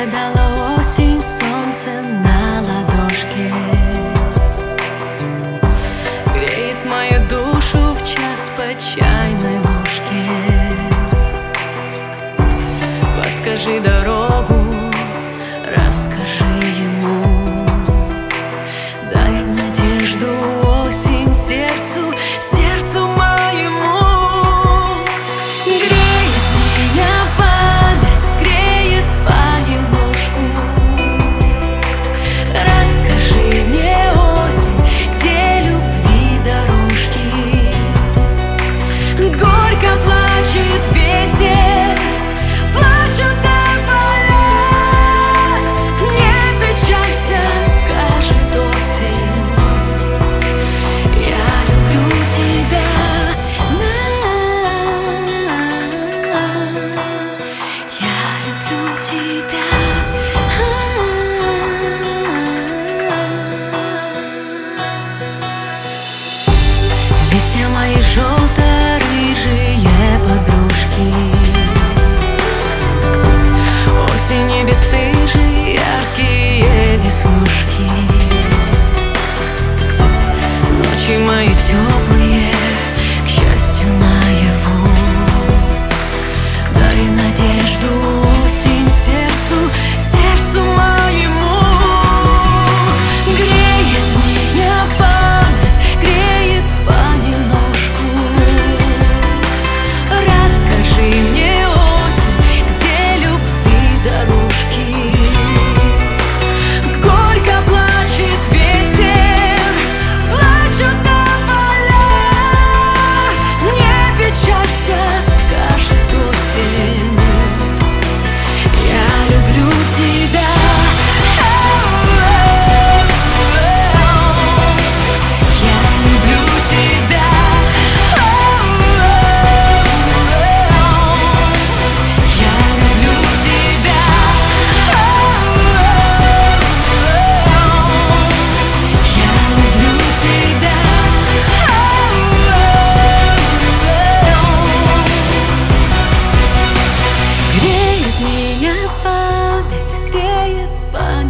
Мне дала осень солнце на ладошке, греет мою душу в час по чайной ложке. Подскажи дорогу, расскажи ему, дай надежду осень сердцу, сердцу моему. Греет меня память, греет понемножку. Расскажи мне, осень, где любви дорожки. Горько плачет ветер, плачут тополя. Не печалься, скажет осень, я люблю тебя. Я люблю тебя. Листья мои желто-рыжие подружки, осени бесстыжие, яркие веснушки. Ночи мои теплые, к счастью, наяву. Дай надежду осень сердцу, сердцу моему. Греет меня память, греет понемножку. Расскажи мне, осень, где любви дорожки. Горько плачет ветер, плачут тополя. Не печалься, скажет осень, я люблю тебя. Я люблю тебя. Я люблю тебя. Я люблю тебя. Греет меня память, греет память.